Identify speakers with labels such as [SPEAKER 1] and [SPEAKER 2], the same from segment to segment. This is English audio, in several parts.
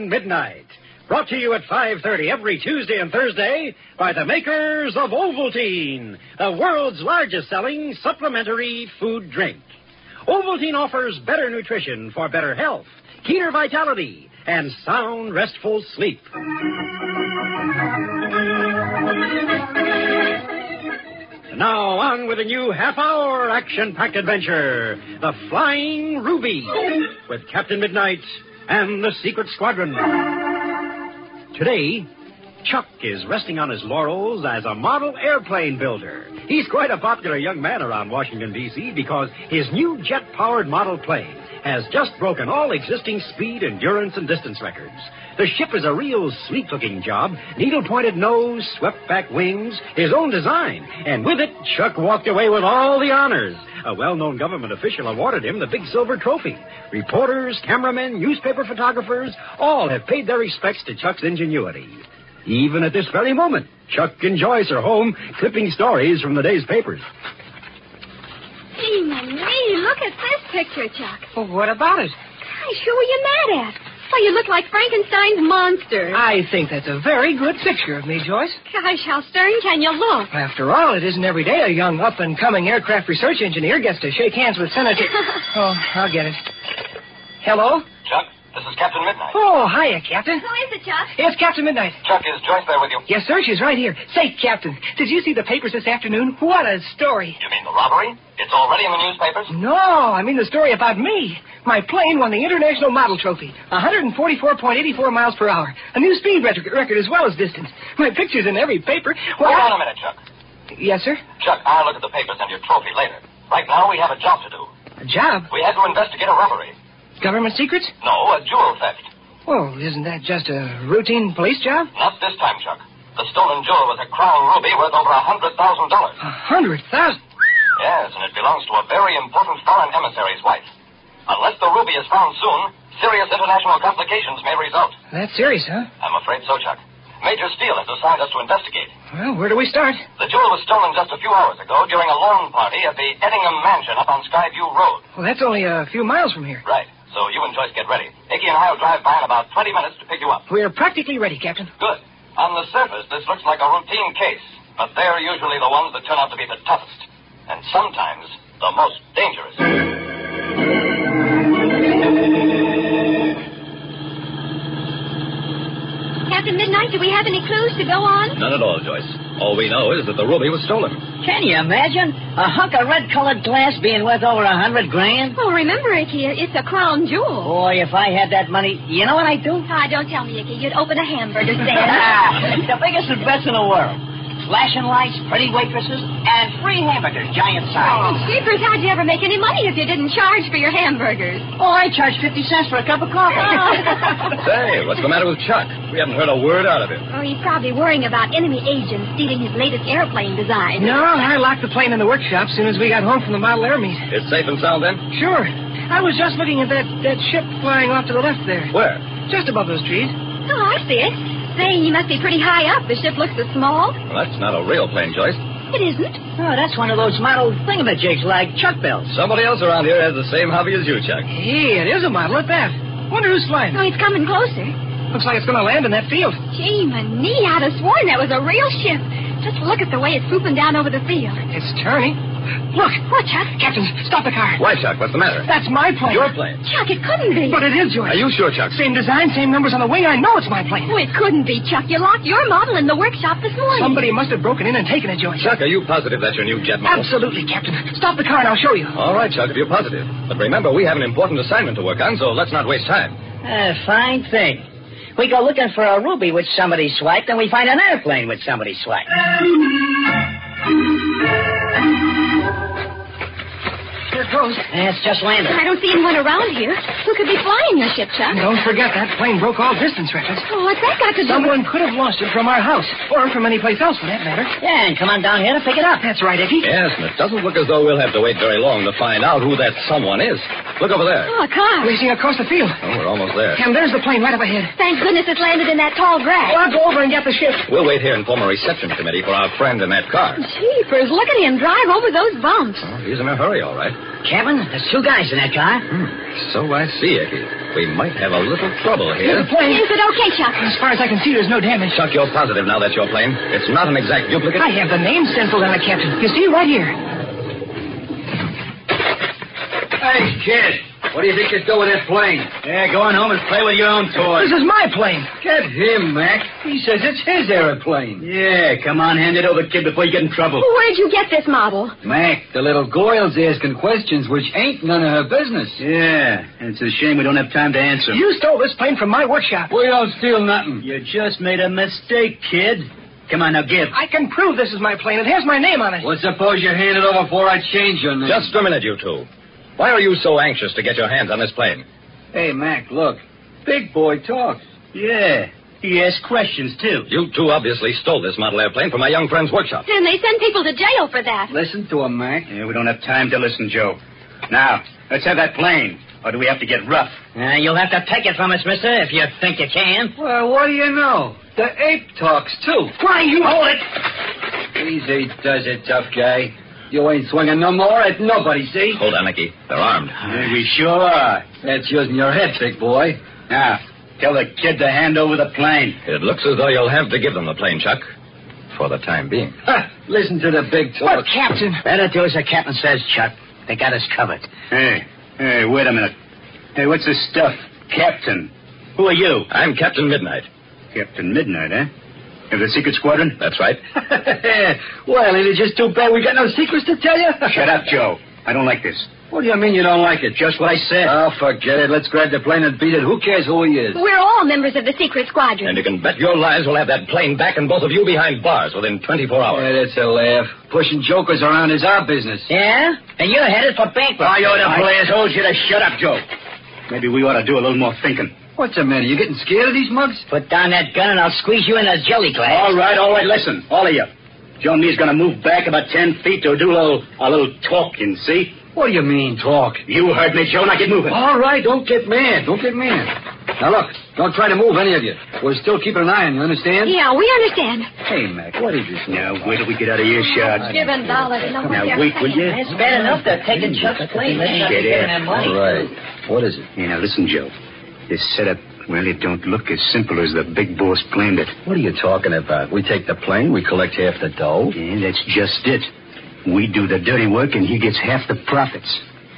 [SPEAKER 1] Captain Midnight. Brought to you at 5:30 every Tuesday and Thursday by the makers of Ovaltine, the world's largest selling supplementary food drink. Ovaltine offers better nutrition for better health, keener vitality, and sound, restful sleep. Now on with a new half-hour action-packed adventure, The Flying Ruby, with Captain Midnight and the Secret Squadron. Today, Chuck is resting on his laurels as a model airplane builder. He's quite a popular young man around Washington, D.C., because his new jet-powered model plane has just broken all existing speed, endurance, and distance records. The ship is a real sleek-looking job, needle-pointed nose, swept-back wings, his own design. And with it, Chuck walked away with all the honors. A well-known government official awarded him the big silver trophy. Reporters, cameramen, newspaper photographers, all have paid their respects to Chuck's ingenuity. Even at this very moment, Chuck and Joyce are home clipping stories from the day's papers.
[SPEAKER 2] Gee, me, look at this picture, Chuck.
[SPEAKER 3] Well, what about it?
[SPEAKER 2] Gosh, who are you mad at? Why, you look like Frankenstein's monster.
[SPEAKER 3] I think that's a very good picture of me, Joyce.
[SPEAKER 2] Gosh, how stern can you look?
[SPEAKER 3] After all, it isn't every day a young up-and-coming aircraft research engineer gets to shake hands with Senator... Oh, I'll get it. Hello?
[SPEAKER 4] Chuck, this is Captain Midnight.
[SPEAKER 3] Oh, hiya, Captain.
[SPEAKER 2] Who is it, Chuck?
[SPEAKER 3] It's Captain Midnight.
[SPEAKER 4] Chuck, is Joyce there with you?
[SPEAKER 3] Yes, sir, she's right here. Say, Captain, did you see the papers this afternoon? What a story.
[SPEAKER 4] You mean the robbery? It's already in the newspapers?
[SPEAKER 3] No, I mean the story about me. My plane won the International Model Trophy, 144.84 miles per hour. A new speed record as well as distance. My picture's in every paper.
[SPEAKER 4] Hold on a minute, Chuck.
[SPEAKER 3] Yes, sir?
[SPEAKER 4] Chuck, I'll look at the papers and your trophy later. Right now, we have a job to do.
[SPEAKER 3] A job?
[SPEAKER 4] We had to investigate a robbery.
[SPEAKER 3] Government secrets?
[SPEAKER 4] No, a jewel theft.
[SPEAKER 3] Well, isn't that just a routine police job?
[SPEAKER 4] Not this time, Chuck. The stolen jewel was a crown ruby worth over $100,000.
[SPEAKER 3] $100,000?
[SPEAKER 4] Yes, and it belongs to a very important foreign emissary's wife. Unless the ruby is found soon, serious international complications may result.
[SPEAKER 3] That's serious, huh?
[SPEAKER 4] I'm afraid so, Chuck. Major Steele has assigned us to investigate.
[SPEAKER 3] Well, where do we start?
[SPEAKER 4] The jewel was stolen just a few hours ago during a lawn party at the Ettingham Mansion up on Skyview Road.
[SPEAKER 3] Well, that's only a few miles from here.
[SPEAKER 4] Right. So you and Joyce get ready. Icky and I will drive by in about 20 minutes to pick you up.
[SPEAKER 3] We're practically ready, Captain.
[SPEAKER 4] Good. On the surface, this looks like a routine case, but they're usually the ones that turn out to be the toughest. And sometimes the most dangerous.
[SPEAKER 2] Captain Midnight, do we have any clues to go on?
[SPEAKER 5] None at all, Joyce. All we know is that the ruby was stolen.
[SPEAKER 6] Can you imagine? A hunk of red-colored glass being worth over $100,000?
[SPEAKER 2] Well, remember, Icky, it's a crown jewel.
[SPEAKER 6] Boy, if I had that money, you know what I'd do?
[SPEAKER 2] Don't tell me, Icky. You'd open a hamburger stand.
[SPEAKER 6] The biggest and best in the world. Flashing lights, pretty waitresses, and free hamburgers, giant size.
[SPEAKER 2] Jeepers, how'd you ever make any money if you didn't charge for your hamburgers?
[SPEAKER 6] Oh, I charge 50 cents for a cup of coffee.
[SPEAKER 5] Say, what's the matter with Chuck? We haven't heard a word out of him.
[SPEAKER 2] Oh, he's probably worrying about enemy agents stealing his latest airplane design.
[SPEAKER 3] No, I locked the plane in the workshop as soon as we got home from the model air meet.
[SPEAKER 5] It's safe and sound, then?
[SPEAKER 3] Sure. I was just looking at that ship flying off to the left there.
[SPEAKER 5] Where?
[SPEAKER 3] Just above those trees.
[SPEAKER 2] Oh, I see it. Say, you must be pretty high up. The ship looks so small.
[SPEAKER 5] Well, that's not a real plane, Joyce.
[SPEAKER 2] It isn't.
[SPEAKER 6] Oh, that's one of those model thingamajigs like Chuck Bells.
[SPEAKER 5] Somebody else around here has the same hobby as you, Chuck.
[SPEAKER 3] Hey, it is a model at that. Wonder who's flying.
[SPEAKER 2] Oh, he's coming closer.
[SPEAKER 3] Looks like it's going to land in that field.
[SPEAKER 2] Gee, me, I'd have sworn that was a real ship. Just look at the way it's swooping down over the field.
[SPEAKER 3] It's turning. Look.
[SPEAKER 2] What, Chuck?
[SPEAKER 3] Captain, stop the car.
[SPEAKER 5] Why, Chuck? What's the matter?
[SPEAKER 3] That's my plane.
[SPEAKER 5] Your plane?
[SPEAKER 2] Chuck, it couldn't be.
[SPEAKER 3] But it is yours.
[SPEAKER 5] Are you sure, Chuck?
[SPEAKER 3] Same design, same numbers on the wing. I know it's my plane.
[SPEAKER 2] Oh, it couldn't be, Chuck. You locked your model in the workshop this morning.
[SPEAKER 3] Somebody must have broken in and taken it, Joyce.
[SPEAKER 5] Chuck, are you positive that's your new jet model?
[SPEAKER 3] Absolutely, Captain. Stop the car and I'll show you.
[SPEAKER 5] All right, Chuck, if you're positive. But remember, we have an important assignment to work on, so let's not waste time.
[SPEAKER 6] Fine thing. We go looking for a ruby which somebody swiped, and we find an airplane which somebody swiped.
[SPEAKER 3] Here it goes.
[SPEAKER 6] It's just landed.
[SPEAKER 2] I don't see anyone around here. Who could be flying your ship, Chuck?
[SPEAKER 3] Don't forget that plane broke all distance records.
[SPEAKER 2] Oh, what's that got to do with...
[SPEAKER 3] Someone could have launched it from our house, or from any place else for that matter.
[SPEAKER 6] Yeah, and come on down here to pick it up.
[SPEAKER 3] That's right, Icky.
[SPEAKER 5] Yes, and it doesn't look as though we'll have to wait very long to find out who that someone is. Look over there.
[SPEAKER 2] Oh, a car.
[SPEAKER 3] Racing across the field.
[SPEAKER 5] Oh, we're almost there.
[SPEAKER 3] And there's the plane right up ahead.
[SPEAKER 2] Thank goodness it's landed in that tall grass.
[SPEAKER 3] Well, I'll go over and get the ship.
[SPEAKER 5] We'll wait here and form a reception committee for our friend in that car.
[SPEAKER 2] Jeepers, look at him drive over those bumps.
[SPEAKER 5] Oh, he's in a hurry, all right.
[SPEAKER 6] Captain, there's two guys in that car.
[SPEAKER 5] So I see, Icky. We might have a little trouble here.
[SPEAKER 3] The plane.
[SPEAKER 2] Is it okay, Chuck?
[SPEAKER 3] As far as I can see, there's no damage.
[SPEAKER 5] Chuck, you're positive now that's your plane? It's not an exact duplicate?
[SPEAKER 3] I have the name stenciled on it, Captain. You see, right here.
[SPEAKER 7] Hey, kid. What do you think you're doing with that plane?
[SPEAKER 1] Yeah, go on home and play with your own toys.
[SPEAKER 3] This is my plane.
[SPEAKER 7] Get him, Mac. He says it's his airplane.
[SPEAKER 1] Yeah, come on, hand it over, kid, before you get in trouble.
[SPEAKER 2] Where'd you get this model?
[SPEAKER 7] Mac, the little Goyle's asking questions which ain't none of her business.
[SPEAKER 1] Yeah, and it's a shame we don't have time to answer.
[SPEAKER 3] You stole this plane from my workshop.
[SPEAKER 7] We don't steal nothing.
[SPEAKER 1] You just made a mistake, kid. Come on, now give.
[SPEAKER 3] I can prove this is my plane. It has my name on it.
[SPEAKER 7] Well, suppose you hand it over before I change your name.
[SPEAKER 5] Just a minute, you two. Why are you so anxious to get your hands on this plane?
[SPEAKER 7] Hey, Mac, look. Big boy talks.
[SPEAKER 1] Yeah, he asks questions, too.
[SPEAKER 5] You two obviously stole this model airplane from my young friend's workshop.
[SPEAKER 2] And they send people to jail for that.
[SPEAKER 7] Listen to him, Mac.
[SPEAKER 1] Yeah, we don't have time to listen, Joe. Now, let's have that plane. Or do we have to get rough?
[SPEAKER 6] You'll have to take it from us, mister, if you think you can.
[SPEAKER 7] Well, what do you know? The ape talks, too.
[SPEAKER 3] Why, you hold it.
[SPEAKER 7] Easy does it, tough guy. You ain't swinging no more at nobody, see?
[SPEAKER 5] Hold on, Nicky. They're armed.
[SPEAKER 1] Yeah, we sure are.
[SPEAKER 7] That's using your head, big boy.
[SPEAKER 1] Now, tell the kid to hand over the plane.
[SPEAKER 5] It looks as though you'll have to give them the plane, Chuck. For the time being.
[SPEAKER 7] Ha! Listen to the big talk.
[SPEAKER 3] But, Captain.
[SPEAKER 6] Better do as the captain says, Chuck. They got us covered.
[SPEAKER 1] Hey, wait a minute. Hey, what's this stuff? Captain. Who are you?
[SPEAKER 5] I'm Captain Midnight.
[SPEAKER 1] Captain Midnight, eh? Of the Secret Squadron?
[SPEAKER 5] That's right.
[SPEAKER 7] Well, ain't it just too bad we got no secrets to tell you?
[SPEAKER 1] Shut up, Joe. I don't like this.
[SPEAKER 7] What do you mean you don't like it?
[SPEAKER 1] Just what I said.
[SPEAKER 7] Oh, forget it. Let's grab the plane and beat it. Who cares who he is?
[SPEAKER 2] We're all members of the Secret Squadron.
[SPEAKER 5] And you can bet your lives we'll have that plane back and both of you behind bars within 24 hours.
[SPEAKER 7] Yeah, that's a laugh. Pushing jokers around is our business.
[SPEAKER 6] Yeah? And you're headed for bankruptcy.
[SPEAKER 1] I ought to play told you to shut up, Joe. Maybe we ought to do a little more thinking.
[SPEAKER 7] What's the matter? You getting scared of these mugs?
[SPEAKER 6] Put down that gun and I'll squeeze you in a jelly glass.
[SPEAKER 1] All right. Listen, all of you. Joe and me's going to move back about 10 feet to do a little talking, see?
[SPEAKER 7] What do you mean, talk?
[SPEAKER 1] You heard me, Joe. Now get moving.
[SPEAKER 7] All right, don't get mad. Now, look, don't try to move, any of you. We're still keeping an eye on you, understand?
[SPEAKER 2] Yeah, we understand.
[SPEAKER 7] Hey, Mac, what is this?
[SPEAKER 1] Now, wait till we get out of earshot.
[SPEAKER 2] $7.
[SPEAKER 1] Now, wait, will you?
[SPEAKER 6] It's bad enough they're taking Chuck's plane. Let's not be giving them money.
[SPEAKER 7] All right. What is it?
[SPEAKER 1] Yeah, now, listen, Joe. This setup, well, it don't look as simple as the big boss planned it.
[SPEAKER 7] What are you talking about? We take the plane, we collect half the dough.
[SPEAKER 1] Yeah, that's just it. We do the dirty work, and he gets half the profits.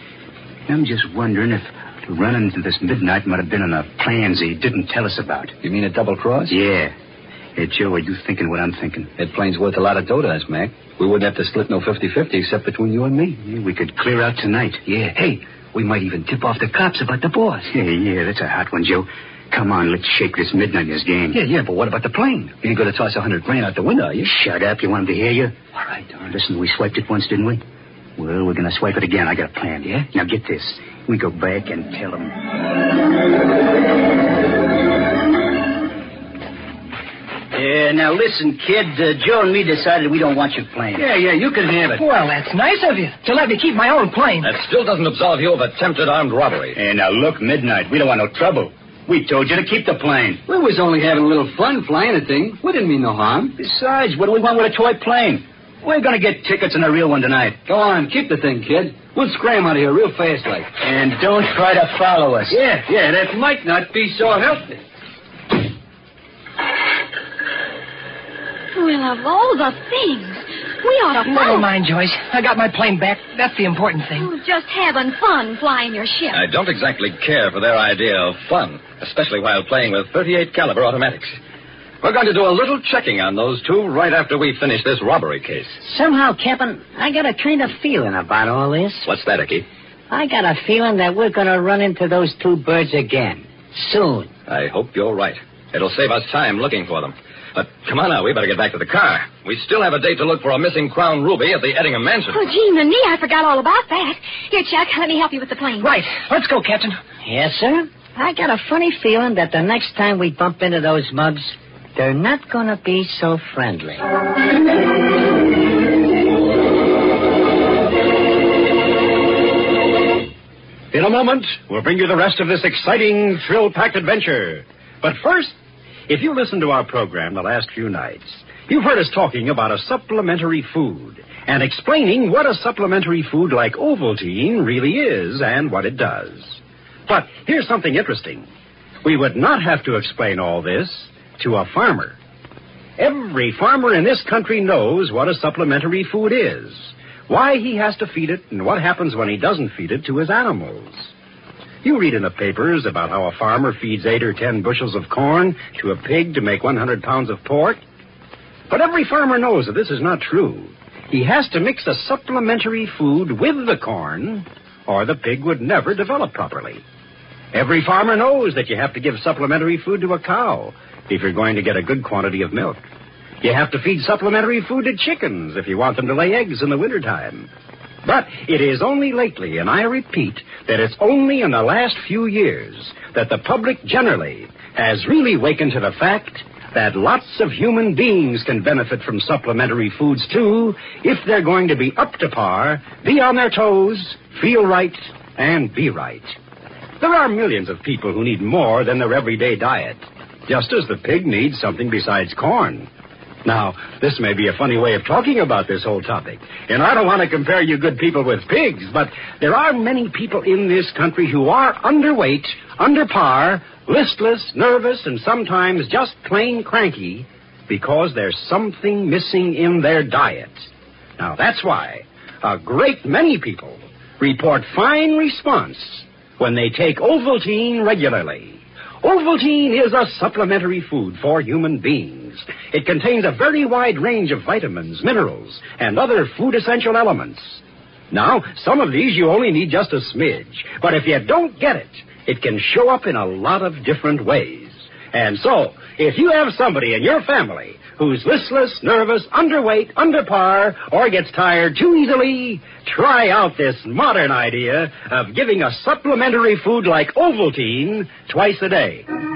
[SPEAKER 1] I'm just wondering if running into this Midnight might have been on the plans he didn't tell us about.
[SPEAKER 7] You mean a double cross?
[SPEAKER 1] Yeah. Hey, Joe, are you thinking what I'm thinking?
[SPEAKER 7] That plane's worth a lot of dough to us, Mac. We wouldn't have to split no 50-50 except between you and me.
[SPEAKER 1] Yeah, we could clear out tonight.
[SPEAKER 7] Yeah. Hey, we might even tip off the cops about the boss.
[SPEAKER 1] Yeah, that's a hot one, Joe. Come on, let's shake this Midnight in his game.
[SPEAKER 7] Yeah, but what about the plane? You ain't going to toss $100,000 out the window, are you?
[SPEAKER 1] Shut up. You want him to hear you?
[SPEAKER 7] All right.
[SPEAKER 1] Listen, we swiped it once, didn't we? Well, we're going to swipe it again. I got a plan.
[SPEAKER 7] Yeah?
[SPEAKER 1] Now, get this. We go back and tell him. Yeah, now listen, kid. Joe and me decided we don't want your plane.
[SPEAKER 7] Yeah, you can have it.
[SPEAKER 3] Well, that's nice of you to let me keep my own plane.
[SPEAKER 5] That still doesn't absolve you of attempted armed robbery.
[SPEAKER 1] Hey, now look, Midnight. We don't want no trouble. We told you to keep the plane.
[SPEAKER 7] We was only having a little fun flying the thing. We didn't mean no harm.
[SPEAKER 1] Besides, what do we want with a toy plane? We're going to get tickets in a real one tonight.
[SPEAKER 7] Go on, keep the thing, kid. We'll scram out of here real fast like.
[SPEAKER 1] And don't try to follow us.
[SPEAKER 7] Yeah, that might not be so healthy.
[SPEAKER 2] Well, of all the things, we ought to
[SPEAKER 3] Never mind, Joyce. I got my plane back. That's the important thing.
[SPEAKER 2] Oh, just having fun flying your ship.
[SPEAKER 5] I don't exactly care for their idea of fun, especially while playing with .38 caliber automatics. We're going to do a little checking on those two right after we finish this robbery case.
[SPEAKER 6] Somehow, Captain, I got a kind of feeling about all this.
[SPEAKER 5] What's that, Icky?
[SPEAKER 6] I got a feeling that we're going to run into those two birds again. Soon.
[SPEAKER 5] I hope you're right. It'll save us time looking for them. But come on now, we better get back to the car. We still have a date to look for a missing crown ruby at the Ettingham Mansion.
[SPEAKER 2] Oh, gee, me, I forgot all about that. Here, Chuck, let me help you with the plane.
[SPEAKER 3] Right. Let's go, Captain.
[SPEAKER 6] Yes, sir. I got a funny feeling that the next time we bump into those mugs, they're not going to be so friendly.
[SPEAKER 1] In a moment, we'll bring you the rest of this exciting, thrill-packed adventure. But first, if you listened to our program the last few nights, You've heard us talking about a supplementary food and explaining what a supplementary food like Ovaltine really is and what it does. But here's something interesting. We would not have to explain all this to a farmer. Every farmer in this country knows what a supplementary food is, why he has to feed it, and what happens when he doesn't feed it to his animals. You read in the papers about how a farmer feeds 8 or 10 bushels of corn to a pig to make 100 pounds of pork. But every farmer knows that this is not true. He has to mix a supplementary food with the corn, or the pig would never develop properly. Every farmer knows that you have to give supplementary food to a cow if you're going to get a good quantity of milk. You have to feed supplementary food to chickens if you want them to lay eggs in the wintertime. But it is only lately, and I repeat that it's only in the last few years, that the public generally has really wakened to the fact that lots of human beings can benefit from supplementary foods, too, if they're going to be up to par, be on their toes, feel right, and be right. There are millions of people who need more than their everyday diet, just as the pig needs something besides corn. Now, this may be a funny way of talking about this whole topic, and I don't want to compare you good people with pigs, but there are many people in this country who are underweight, under par, listless, nervous, and sometimes just plain cranky because there's something missing in their diet. Now, that's why a great many people report fine response when they take Ovaltine regularly. Ovaltine is a supplementary food for human beings. It contains a very wide range of vitamins, minerals, and other food essential elements. Now, some of these you only need just a smidge, but if you don't get it, it can show up in a lot of different ways. And so, if you have somebody in your family who's listless, nervous, underweight, under par, or gets tired too easily, try out this modern idea of giving a supplementary food like Ovaltine twice a day.